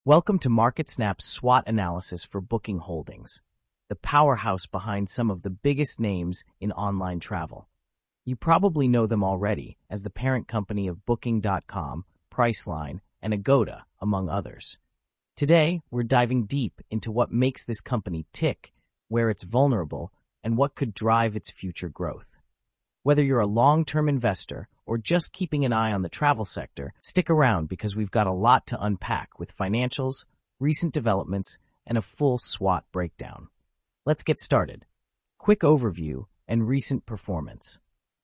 Welcome to MarketSnap's SWOT analysis for Booking Holdings, the powerhouse behind some of the biggest names in online travel. You probably know them already as the parent company of Booking.com, Priceline, and Agoda, among others. Today, we're diving deep into what makes this company tick, where it's vulnerable, and what could drive its future growth. Whether you're a long-term investor or just keeping an eye on the travel sector, stick around because we've got a lot to unpack with financials, recent developments, and a full SWOT breakdown. Let's get started. Quick overview and recent performance.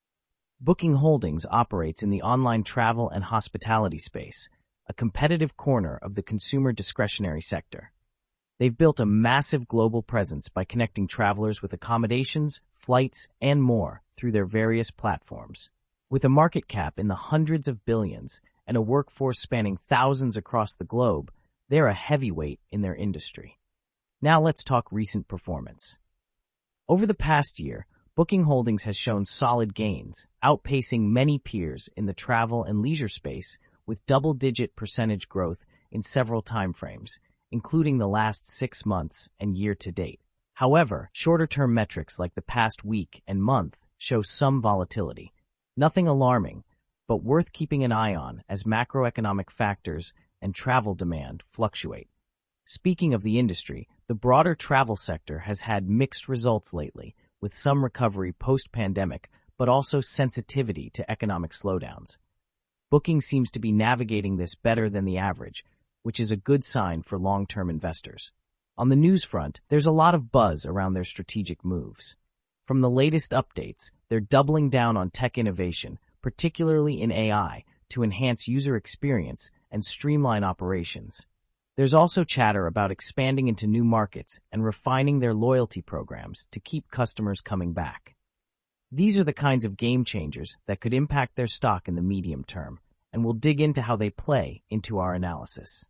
Booking Holdings operates in the online travel and hospitality space, a competitive corner of the consumer discretionary sector. They've built a massive global presence by connecting travelers with accommodations, flights, and more through their various platforms. With a market cap in the hundreds of billions and a workforce spanning thousands across the globe, they're a heavyweight in their industry. Now let's talk recent performance. Over the past year, Booking Holdings has shown solid gains, outpacing many peers in the travel and leisure space with double-digit percentage growth in several timeframes, including the last 6 months and year-to-date. However, shorter-term metrics like the past week and month show some volatility. Nothing alarming, but worth keeping an eye on as macroeconomic factors and travel demand fluctuate. Speaking of the industry, the broader travel sector has had mixed results lately, with some recovery post-pandemic, but also sensitivity to economic slowdowns. Booking seems to be navigating this better than the average, which is a good sign for long-term investors. On the news front, there's a lot of buzz around their strategic moves. From the latest updates, they're doubling down on tech innovation, particularly in AI, to enhance user experience and streamline operations. There's also chatter about expanding into new markets and refining their loyalty programs to keep customers coming back. These are the kinds of game changers that could impact their stock in the medium term, and we'll dig into how they play into our analysis.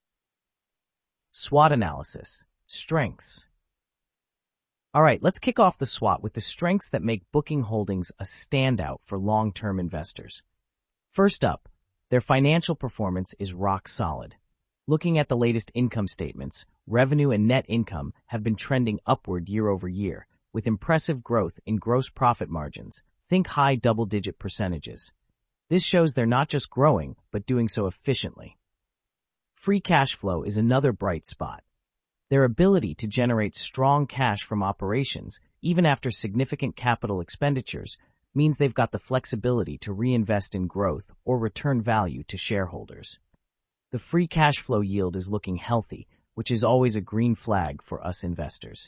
SWOT analysis. Strengths. All right, let's kick off the SWOT with the strengths that make Booking Holdings a standout for long-term investors. First up, their financial performance is rock solid. Looking at the latest income statements, revenue and net income have been trending upward year over year, with impressive growth in gross profit margins. Think high double-digit percentages. This shows they're not just growing, but doing so efficiently. Free cash flow is another bright spot. Their ability to generate strong cash from operations, even after significant capital expenditures, means they've got the flexibility to reinvest in growth or return value to shareholders. The free cash flow yield is looking healthy, which is always a green flag for us investors.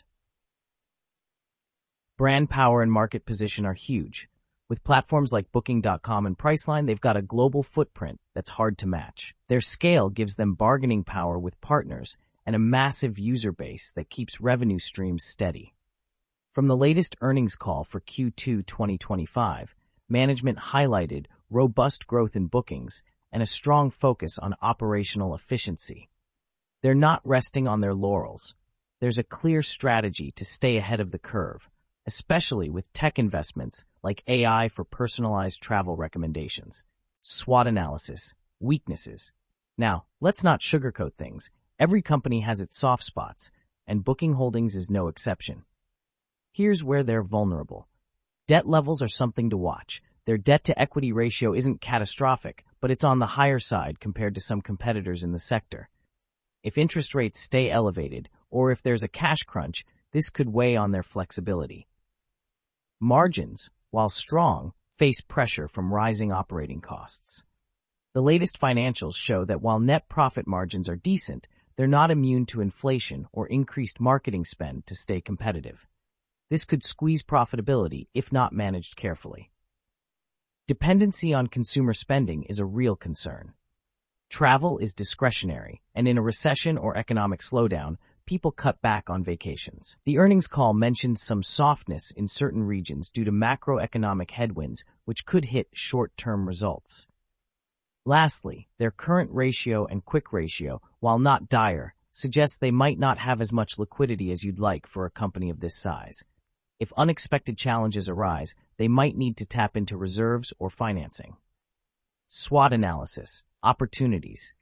Brand power and market position are huge. With platforms like Booking.com and Priceline, they've got a global footprint that's hard to match. Their scale gives them bargaining power with partners and a massive user base that keeps revenue streams steady. From the latest earnings call for Q2 2025, management highlighted robust growth in bookings and a strong focus on operational efficiency. They're not resting on their laurels. There's a clear strategy to stay ahead of the curve, especially with tech investments like AI for personalized travel recommendations. SWOT analysis. Weaknesses. Now, let's not sugarcoat things. Every company has its soft spots, and Booking Holdings is no exception. Here's where they're vulnerable. Debt levels are something to watch. Their debt-to-equity ratio isn't catastrophic, but it's on the higher side compared to some competitors in the sector. If interest rates stay elevated, or if there's a cash crunch, this could weigh on their flexibility. Margins, while strong, face pressure from rising operating costs. The latest financials show that while net profit margins are decent, they're not immune to inflation or increased marketing spend to stay competitive. This could squeeze profitability if not managed carefully. Dependency on consumer spending is a real concern. Travel is discretionary, and in a recession or economic slowdown, people cut back on vacations. The earnings call mentioned some softness in certain regions due to macroeconomic headwinds, which could hit short-term results. Lastly, their current ratio and quick ratio, while not dire, suggests they might not have as much liquidity as you'd like for a company of this size. If unexpected challenges arise, they might need to tap into reserves or financing. SWOT analysis. Opportunities.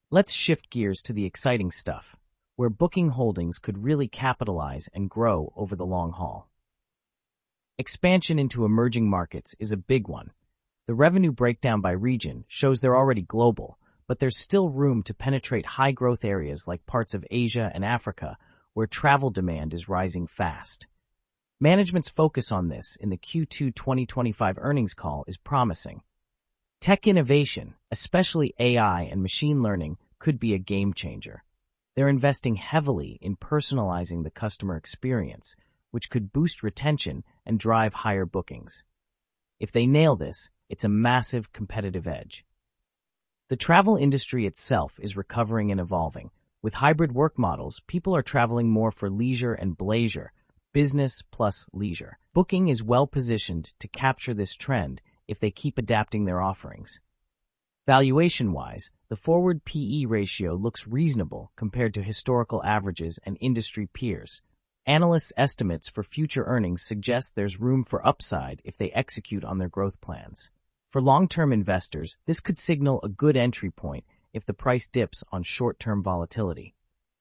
Let's shift gears to the exciting stuff, where Booking Holdings could really capitalize and grow over the long haul. Expansion into emerging markets is a big one. The revenue breakdown by region shows they're already global, but there's still room to penetrate high-growth areas like parts of Asia and Africa, where travel demand is rising fast. Management's focus on this in the Q2 2025 earnings call is promising. Tech innovation, especially AI and machine learning, could be a game changer. They're investing heavily in personalizing the customer experience, which could boost retention and drive higher bookings. If they nail this, it's a massive competitive edge. The travel industry itself is recovering and evolving. With hybrid work models, people are traveling more for leisure and bleisure, business plus leisure. Booking is well positioned to capture this trend if they keep adapting their offerings. Valuation-wise, the forward PE ratio looks reasonable compared to historical averages and industry peers. Analysts' estimates for future earnings suggest there's room for upside if they execute on their growth plans. For long-term investors, this could signal a good entry point if the price dips on short-term volatility.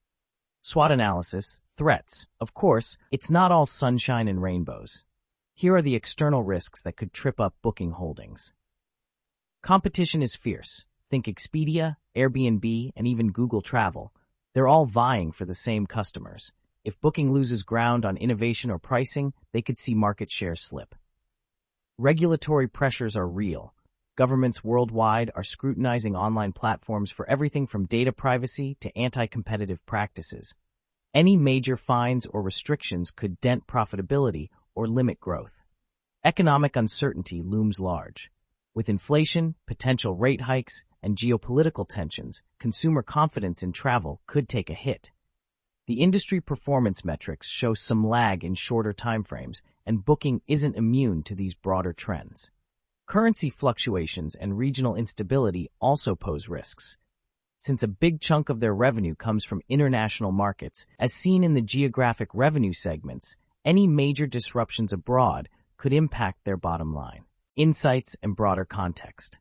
SWOT analysis, threats. Of course, it's not all sunshine and rainbows. Here are the external risks that could trip up Booking Holdings. Competition is fierce. Think Expedia, Airbnb, and even Google Travel. They're all vying for the same customers. If Booking loses ground on innovation or pricing, they could see market share slip. Regulatory pressures are real. Governments worldwide are scrutinizing online platforms for everything from data privacy to anti-competitive practices. Any major fines or restrictions could dent profitability or limit growth. Economic uncertainty looms large. With inflation, potential rate hikes, and geopolitical tensions, consumer confidence in travel could take a hit. The industry performance metrics show some lag in shorter timeframes, and Booking isn't immune to these broader trends. Currency fluctuations and regional instability also pose risks. Since a big chunk of their revenue comes from international markets, as seen in the geographic revenue segments, any major disruptions abroad could impact their bottom line. Insights and broader context.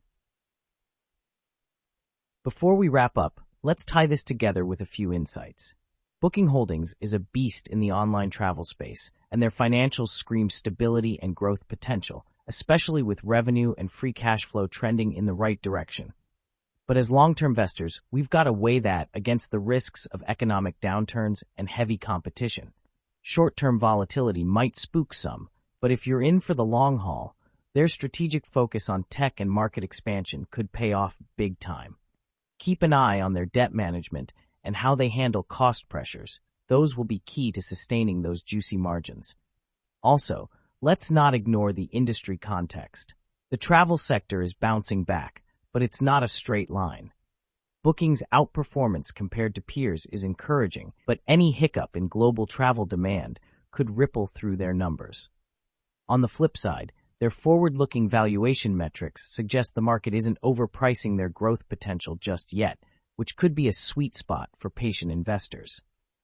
Before we wrap up, let's tie this together with a few insights. Booking Holdings is a beast in the online travel space, and their financials scream stability and growth potential, especially with revenue and free cash flow trending in the right direction. But as long-term investors, we've got to weigh that against the risks of economic downturns and heavy competition. Short-term volatility might spook some, but if you're in for the long haul, their strategic focus on tech and market expansion could pay off big time. Keep an eye on their debt management and how they handle cost pressures. Those will be key to sustaining those juicy margins. Also, let's not ignore the industry context. The travel sector is bouncing back, but it's not a straight line. Booking's outperformance compared to peers is encouraging, but any hiccup in global travel demand could ripple through their numbers. On the flip side, their forward-looking valuation metrics suggest the market isn't overpricing their growth potential just yet, which could be a sweet spot for patient investors.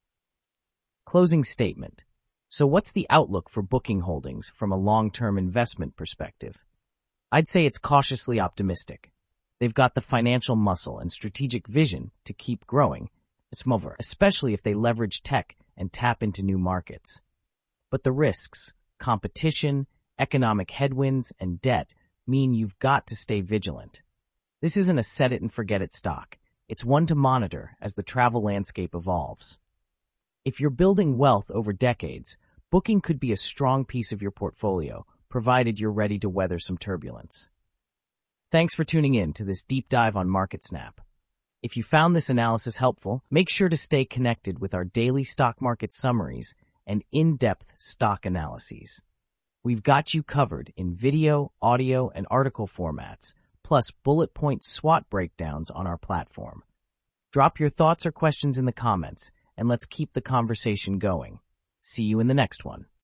Closing statement. So what's the outlook for Booking Holdings from a long-term investment perspective? I'd say it's cautiously optimistic. They've got the financial muscle and strategic vision to keep growing. It's mover, especially if they leverage tech and tap into new markets. But the risks, competition, economic headwinds, and debt mean you've got to stay vigilant. This isn't a set-it-and-forget-it stock. It's one to monitor as the travel landscape evolves. If you're building wealth over decades, Booking could be a strong piece of your portfolio, provided you're ready to weather some turbulence. Thanks for tuning in to this deep dive on MarketSnap. If you found this analysis helpful, make sure to stay connected with our daily stock market summaries and in-depth stock analyses. We've got you covered in video, audio, and article formats, plus bullet point SWOT breakdowns on our platform. Drop your thoughts or questions in the comments, and let's keep the conversation going. See you in the next one.